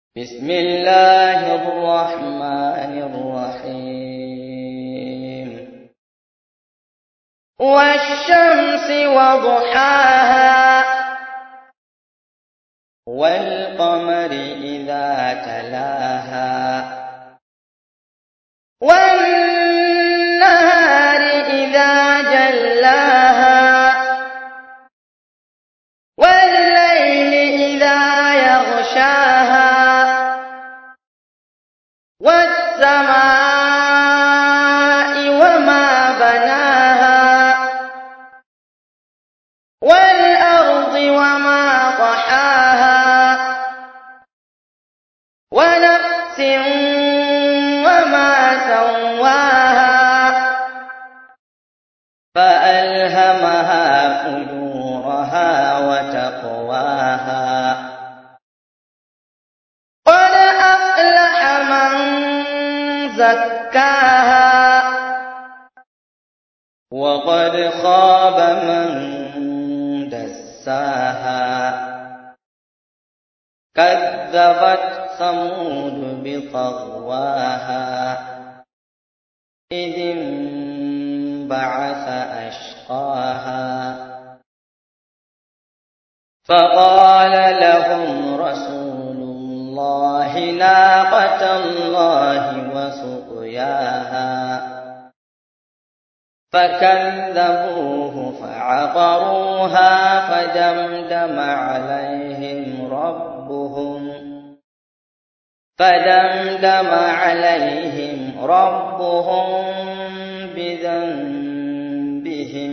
بسم الله الرحمن الرحيم والشمس وضحاها والقمر إذا تلاها والنهار إذا جلاها والليل إذا يغشاها والسماء وما بناها والأرض وما طحاها ونفس وما سواها فألهمها فجورها وتقواها قد أفلح من زكاها وقد خاب من دساها كذبت ثمود بطغواها إذ انبعث أشقاها فقال لهم رسول الله ناقة الله وسقياها فكذبوه فعقروها فدمدم عليهم ربهم بذنبهم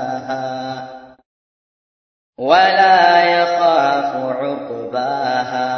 فسواها ولا يخاف عقباها